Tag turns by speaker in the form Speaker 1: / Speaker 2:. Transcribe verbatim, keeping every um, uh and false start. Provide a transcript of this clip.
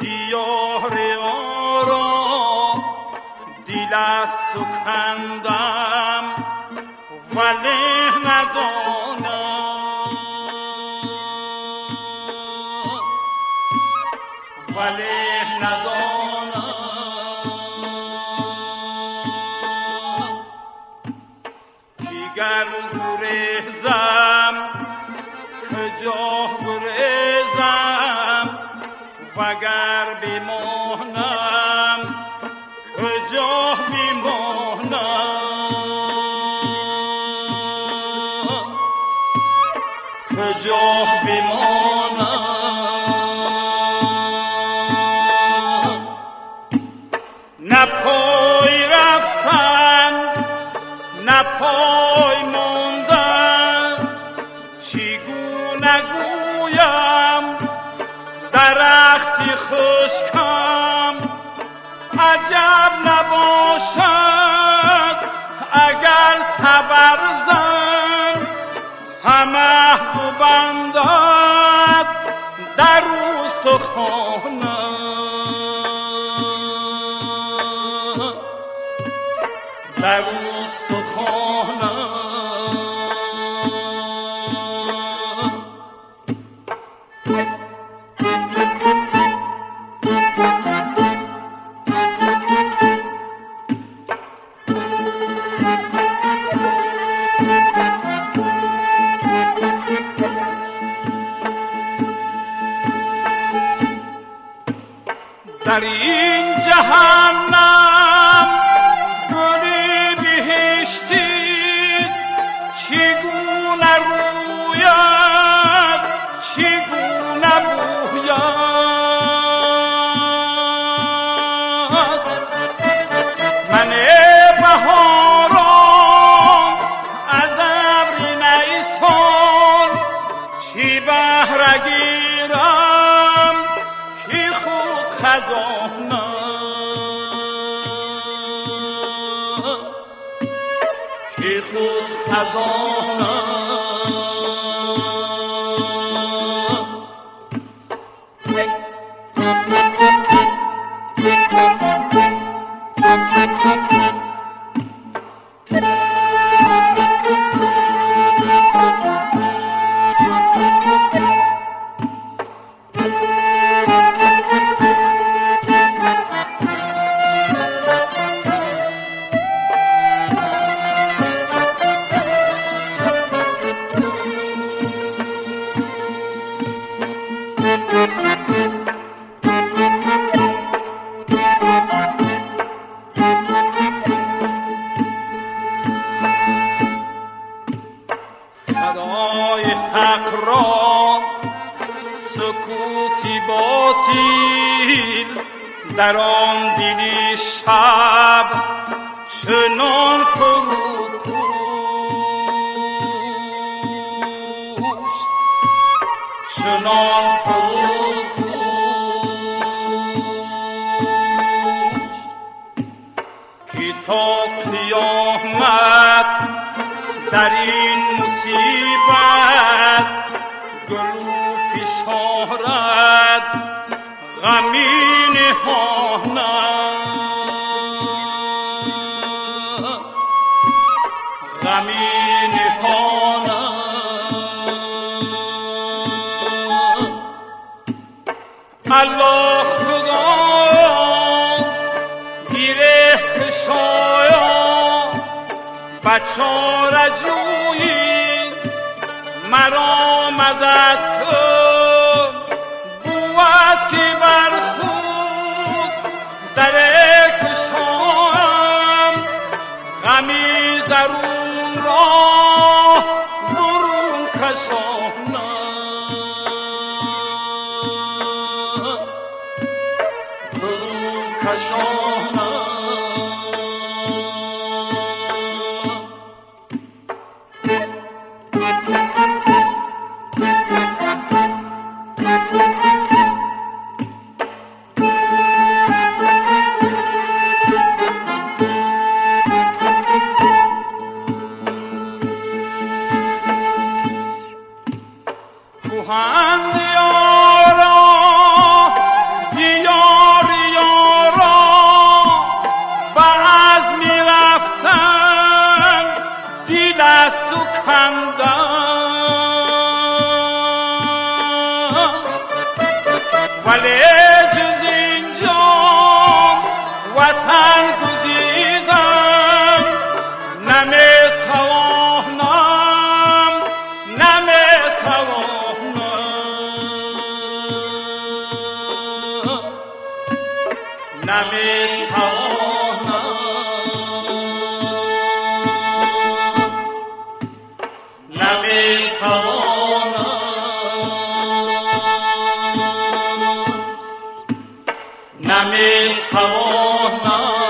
Speaker 1: دیار آرام دل از تو کندم ولی ندانم ولی ندانم دیگر گریزم کجا گریزم وگر بمانم کجا بمانم کجا بمانم نه پای رفتن نه پای ماندن چگونه گویم درختی خشکم عجب نباشد اگر تبرزن همه دو بندد در استخوانم در استخوانم در این جهنم گلی بهشتی چگونه روید چگونه بوید من بهاران از ابر نیسان چی بهره گیرم کی خود خزانه کی خود خزانه صدای حق را سکوتی باطل در آن دل شب چنان فرو کشت چنان فرو کشت که تا قیامت در این مصیبت گلو فشارد غمی نهانم غمی نهانم الله خدا گیره کشایا بچاره جویی مرا مدد کن بود که بر خود در کشایم غمی درون را برون کشانم برون کشانم کوهن دیارا دیار نمیتوانم